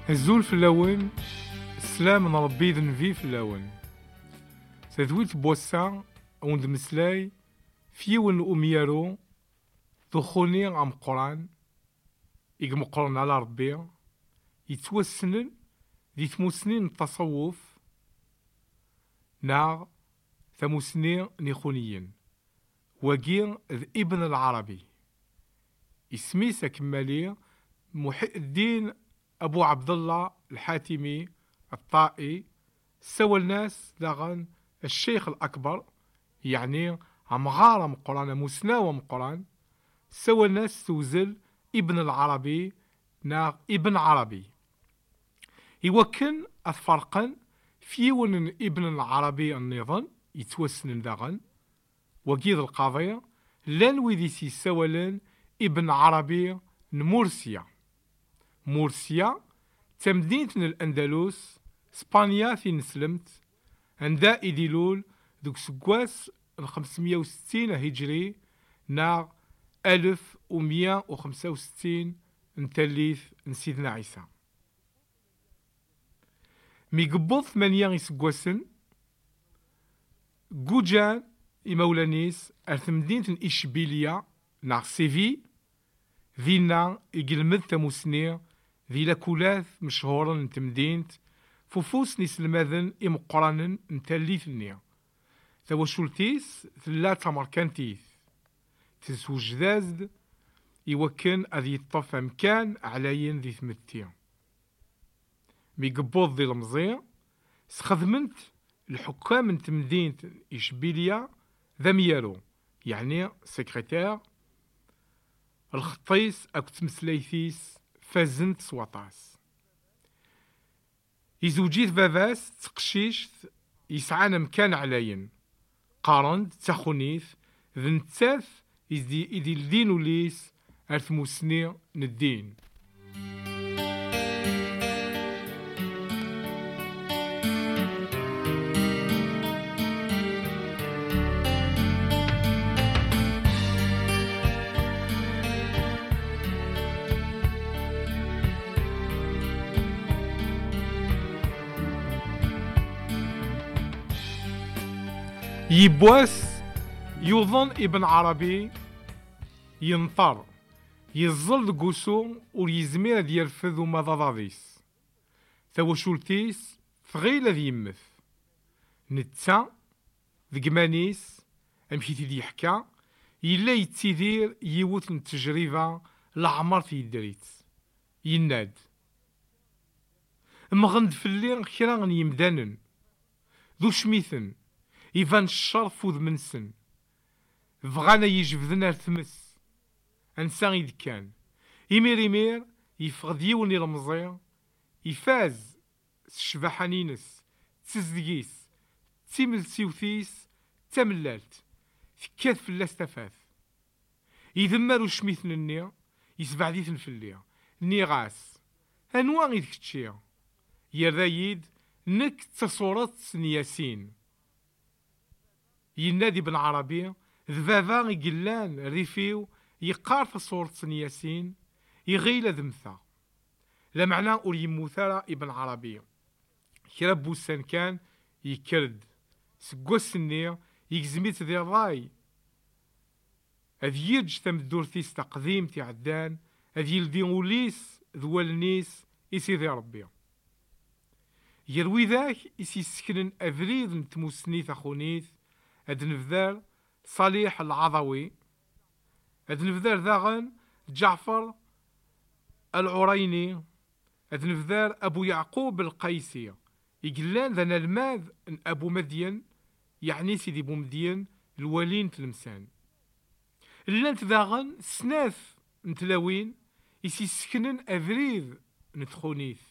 الزول في اللون السلام من ربي ذنبي في اللون تذويت بوسا وند مسلاي فيون أميارو دخوني عم قران يقم قران على ربي يتوسنن ذي ثموسنين التصوف نا ثموسنين نيخونيين وقير ابن العربي اسميس كمالي محي الدين أبو عبد الله الحاتمي الطائي سوى الناس داغن الشيخ الأكبر يعني عم غارة مقران مسناوة مقران سوى الناس توزل ابن العربي نا ابن عربي يوكن الفرقا فيون ابن العربي النظام يتوسن داغن وقيد القضية لان ويديسي سوالن ابن عربي نمورسيا مورسيا تمدينة الأندلس اسبانيا في نسلمت عندها إديلول دوك سكواس 560 هجري نا 1165 نتاليث نسيدنا عيسى ميقبض 8 يسكواسن جوجان إمولانيس أرثمدينة إشبيليا نا سيفي ذينا يقلمد تموسنير ذي لكولاث مشهورا نتمدينت فوفوس نسلماذن إمقرانا نتاليث النيا ثواشولتيس ثلا تمركانتيث تسوجدازد يوكن أذي الطف أمكان علاين ذي ثمتيا ميقبوض ذي المزيع سخدمنت الحكام نتمدينة إشبيليا ذا ميالو يعني سكرتير الخطيس أكو تمسليثيس فازنت سواطاس يزوجيث باباس تقشيش يسعانا مكان علاين قارند تخونيث ذنتاث إذي الدين وليس أرثموسني ندين يبواس يوظن ابن عربي ينطر يظل قوسو ويزمير ديال يرفذ مضاضيس ثوشولتيس ثغيل ذي يمث نتا ذقمانيس امشي تيدي يحكا يلا يتيدير يوت التجربة لعمر في الدريت يناد مغند في الليل كرا يمدانن ذو شميثن يفان الشرف وذ منسن فغانا يجبذنا الثمس انسان إذ كان إمير يفغد يوني المزير يفاز الشبحانينس تزدقيس تيمل سيوثيس تملالت ثكات في الله استفاث يذمر وشميثن النيا يسبعديثن في الليل نيغاس انواع إذ كتشير يرايد نك تصورات سنياسين ينادي بن عربي ذبابا يقلان ريفيو يقار في صورة ياسين يغيل ذمثا لا معنى أول يموثارا ابن عربي كرب بوسان كان يكرد سقوس النير يكزميت ذي الراي أذ يرج ثم الدورثيس تقديم تعدان أذ يلدي وليس ذوال نيس يسي ذي ربي يروي ذاك يسي سكنن أفريد نتموسني ثخونيث هاد نفذار صالح العضوي هاد نفذار ذاغن جعفر العريني هاد نفذار أبو يعقوب القيسي يقلان ذا الماذ أبو مدين يعني سيدي بو مدين الولين تلمسان اللانت ذاغن سناف نتلاوين يسي سكنن أفريد نتخونيث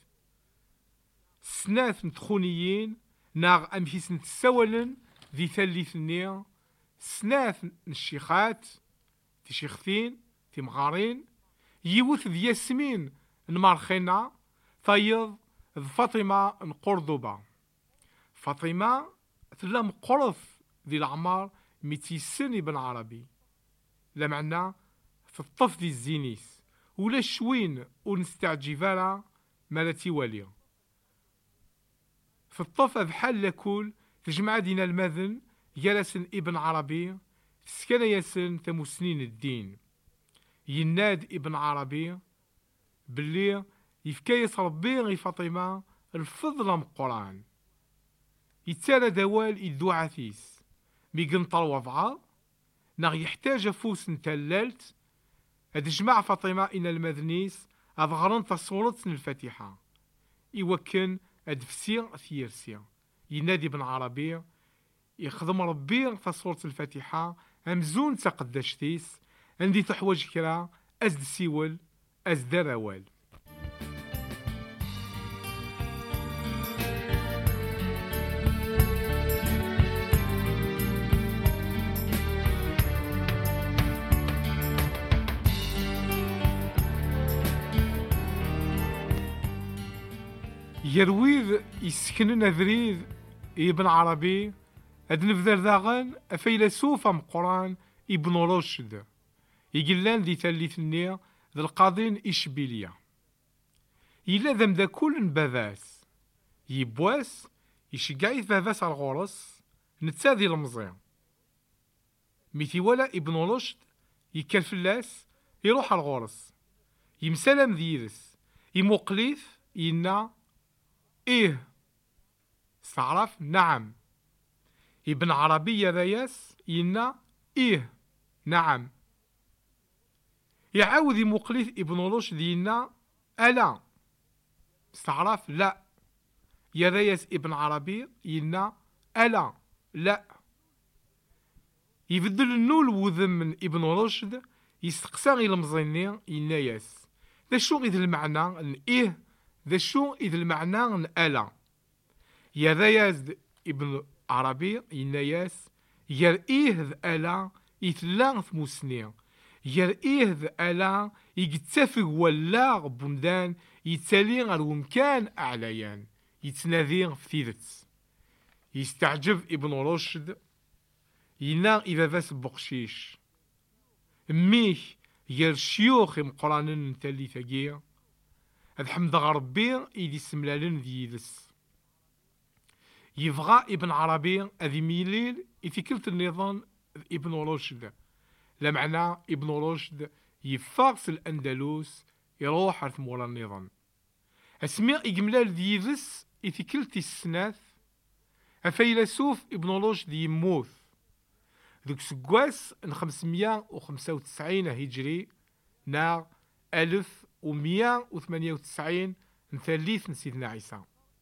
سناف نتخونيين ناغ أمشيس نتسولن ذي ثالث النية سناث الشيخات في شيختين في مغارين يوث ذي ياسمين نمارخينا فايض فاطمة نقردوبة فاطمة ثلا مقرث ذي العمار 200 سنة بن عربي لا معنى في الطف ذي الزينيس ولا شوين ونستعجبالا مالتي والي في الطف بحال لكل تجمع دينا المذن جلسن ابن عربي سكن ياسن تمسنين الدين يناد ابن عربي باللي يفكايس ربي غي فاطمة الفضل من القرآن يتسالى دوال يدوعثيس ميقنطر وضعا نغ يحتاج فوس نتلالت هاد جماعة فاطمة إن المذنيس أظهرن تصورة الفاتحة يوكن أدفسي ثيرسي ينادي ابن عربي يخدم ربي تصورة الفاتحة أمزون تقدشتيس عندي تحوج كرا أزد سيول أزد روال. يرويذ يسكنن أذريذ ابن عربي هاد نفذر داغن فيلسوف ام قران ابن رشد يقلان دي ثالثني ذا القاضين إشبيلية إلا ذم ذا كل باباس يبواس يشقعيث باباس على الغرس نتساذي المزيان ميثي ولا ابن رشد يكال فلاس يروح على الغرس يمسلم ذيرس يمقليث ينا إيه استعرف نعم ابن عربي يا رياس ينا إيه نعم يعاود مقليث ابن رشد ينا ألا استعرف لا يا رياس ابن عربي ينا ألا لا يبدل النول وذم من ابن رشد يستقسى غير المزيني ينا ياس ذا شو إذا المعنى ان إيه ذا شو إذا المعنى ان ألا يا رياس ابن عربي ينا ياس يا إيه ذا ألا يتلا ثموسني يا إيه ذا ألا يتفق ولا بندان يتسالي غير ومكان أعليان يتنادي في ثيرت يستعجب ابن رشد ينا إذا فاس بقشيش ميه يا الشيوخ مقرانن نتالي ثقيا الحمد ربي إذي سملالن ذيذس يبغى ابن عربي أذي ميليل إثيكلت النظام ابن رشد لا معنى ابن رشد يفاقس الأندلس يروح على مورا النظام اسمي إجملال ذيذس إثيكلت السناث الفيلسوف ابن رشد يموت ذوك سكواس 595 هجري نا 1198 ثالث سيدنا عيسى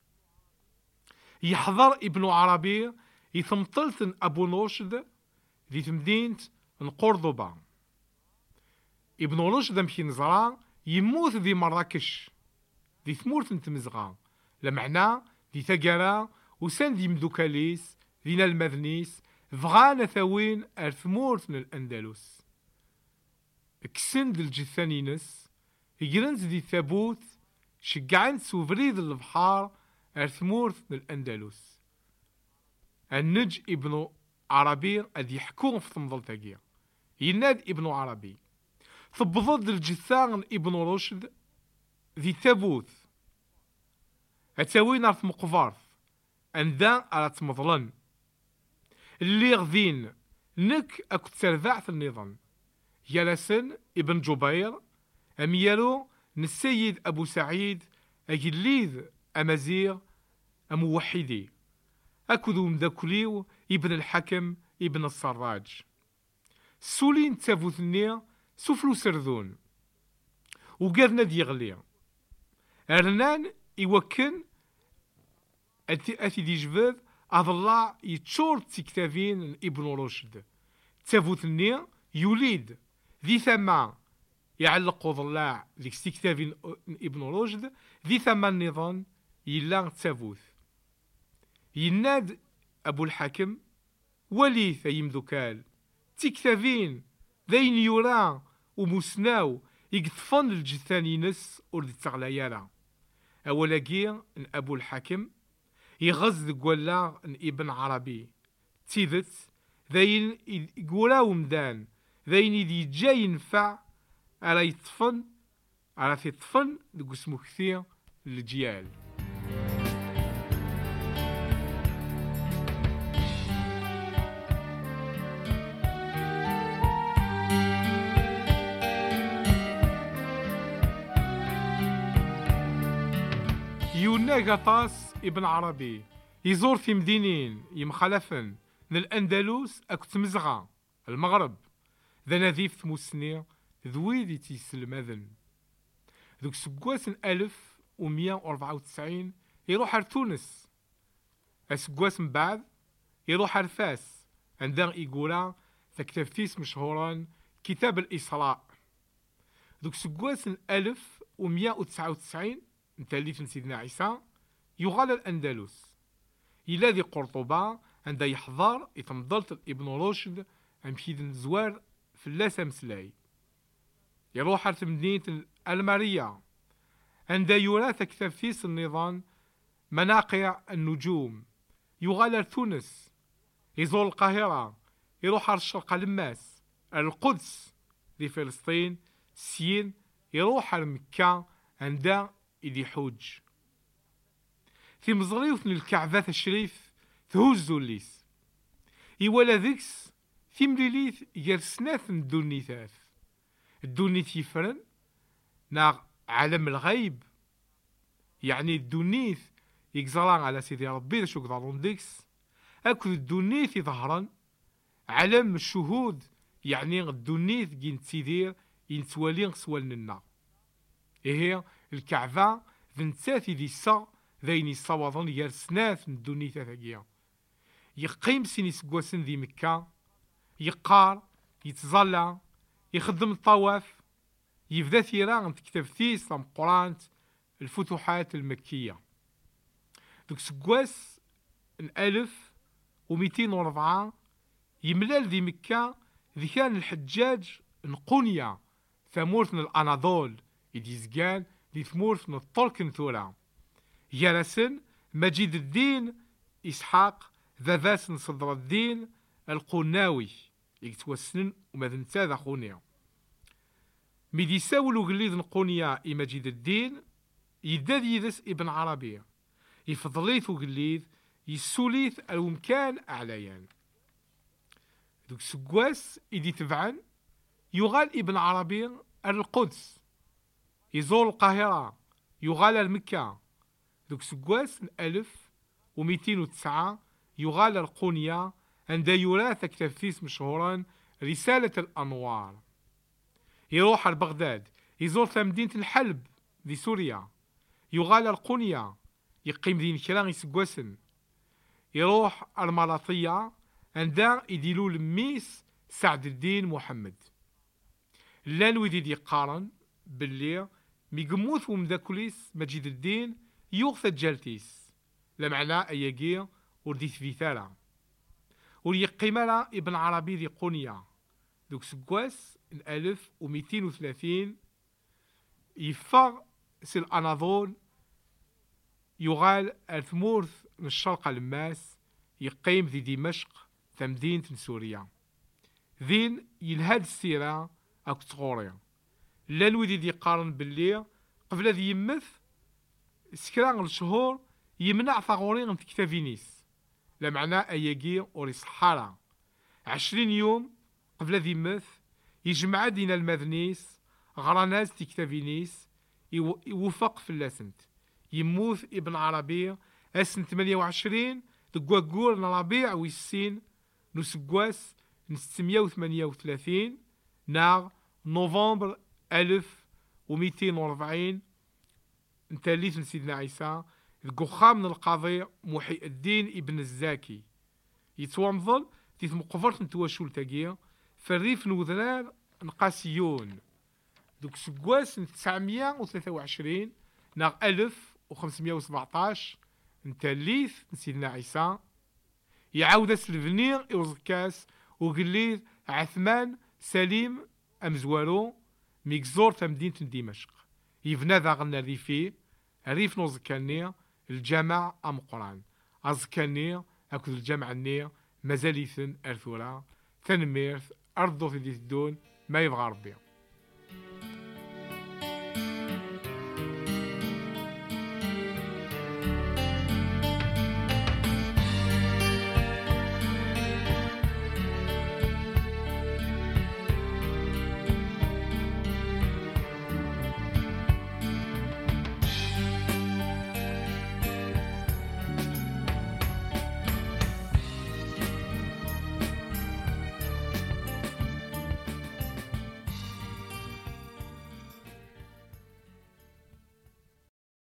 يحضر ابن عربي يثمطلت أبو رشد ذي تمدينة قردوبة ابن رشد مشي نزرا يموت ذي مراكش ذي ثمورت نتمزغا لمعنى ذي ثقرا وسان ذي مدوكاليس ذينا المذنيس فغانا ثوين الثمورت الأندلس كسند الجثانينس يجرنز ذي ثابوت شقعن سوفريد البحار الثمورت الأندلس النج ابن عربي أذ يحكون في تنظلتاقيا يناد ابن عربي ثبضد الجثان ابن رشد ذي ثابوت أتاوين في مقفارث أندا على تمضلن اللي غذين نك أكو تسرذعت النظام يالسن ابن جبير أميالو نسيد أبو سعيد أجليذ أمازيغ أموحدي أكذو مداكليو ابن الحكم ابن السراج سولين تافوثني سفلو سرذون وقادنا ديغلي أرنان يوكن أتي دي جبذ أضلاع يتشور تكتافين ابن رشد تافوثني يوليد ذي ثما يعلق ضلاع ذيك ستكتافين ابن رشد ذي ثما النظام يلا تافوث يناد أبو الحكم وليث يمذكال تكتافين ذين يورا ومسناو يقطفن الجثانينس ورد تغليالا أولاقيا أبو الحكم يغز قولا ابن عربي تيذت ذين يقولا ومدان ذين يدي جاي ينفع على يطفن على تطفن دق اسمو كثير للجيال. يونا قطاس ابن عربي يزور في مدينين يمخلفن من الأندلس أكت مزغة المغرب ذا نذيف ثموسني ذويدي تيسلمذن ذوك سكواس 1194 يروح لتونس. السكواس من بعد يروح لفاس عندها إيقولا تكتفتيس مشهورا كتاب الإسراء. ذوك سكواس 1199 نتاليف سيدنا عيسى يغال الأندلس إلى ذي قرطبة عند يحضر يتمضلت ابن رشد أمشيد الزوار في اللاسة مسلاي. يروح لمدينة المارية عند يرى تكتفيس النظام مناقع النجوم. يغال لتونس يزور القاهرة، يروح للشرق لماس القدس لفلسطين سين، يروح لمكة عند إذي حوج في مزريوث الكعبة الشريف تهزو الليس إيوالا ذيكس في مليليث يرسناث من الدونيثاث الدونيث يفرن نا عالم الغيب، يعني الدونيث يقزران على سيدي ربي ذا شو قدرون ديكس أكو الدونيث يظهرن عالم الشهود، يعني الدونيث جين تسيدير ينتوالين سوالنا. إيه الكعبة ذنتاتي دي السا ذيني الصوضان يرسناث من الدونيثة ثقيا. يقيم سيني سقواسن ذي مكة، يقار يتظلى يخدم الطواف، يبدا ثيران تكتب ثيس لم قرانت الفتوحات المكية. دوك سقواس 1204 يملال ذي مكة ذي كان الحجاج نقونيا ثمورثن الأناضول يديزقان ذي ثمورثن الطركن ثورا يارسن مجيد الدين إسحاق ذاذاسن صدر الدين القناوي يكتوسن وماذن تاذا خونيا ميدي ساولو قليد نقونيا مجيد الدين يداد يدس ابن عربي يفضليثو قليد يسوليث المكان أعليان. دوك سقواس إدي تبعن يغال ابن عربي القدس، يزور القاهرة، يغال المكة. دوك سقواس 1209 يغال القونيا عند يراث تكتفيس مشهورا رسالة الأنوار. يروح لبغداد يزور مدينة الحلب ذي سوريا، يغال القونيا يقيم ذي كرا سقواسن. يروح الملاطية عندها يديلو الميس سعد الدين محمد. لان ويدي يقارن باللي ميقموث ومداكوليس مجيد الدين يغثى جالتيس لمعنى أياقية ورديث فيثالا وليقيمالا ابن عربي ذي قونيا. دوك سقواس 1230 يفر سي الأناضول يغال الثمورث من الشرق الماس يقيم ذي دمشق تمدينة سوريا. ذين يلهاد السيرة أكو تغوريا لا الويدي دي قارن باللي قبل ذي يمث سكران الشهور يمنع ثغورين تكتافينيس لمعنى أياقي أوري صحارى 20 يوم قبل ذي يمث يجمع دينا المذنيس غراناز تكتافينيس يوفق في اللاسنت يموت ابن عربي أسن 28 تقوى ربيع ويسين نسقواس 638 نار نوفمبر 1240 نتاليث سيدنا عيسى القخام من القاضي محي الدين ابن الزاكي يتوامضل تيث مقفرت نتواشول تاقيا فريف نوذرار نقاسيون دوك سقواس 923 ناغ 1517 نتاليث سيدنا عيسى يعاود الفنير إوزكاس وقليد عثمان سليم أمزوارو ميكزور تمدينة دمشق يفنى ذا غنى ريفي ريف نوزكاني الجامع أم قران أزكاني أكد الجامع النير مازاليثن أرثورا تنميرث أرضو في دون ما يبغى ربي.